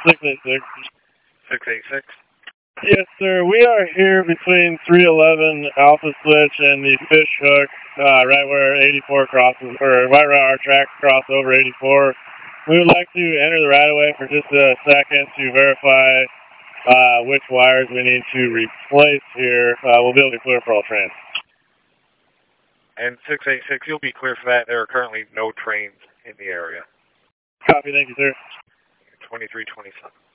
686. 686. Yes, sir. We are here between 311 Alpha Switch and the Fish Hook, right where 84 crosses, or right where our tracks cross over 84. We would like to enter the right of way for just a second to verify which wires we need to replace here. We'll be able to clear for all trains. And 686, you'll be clear for that. There are currently no trains in the area. Copy. Thank you, sir. 2327.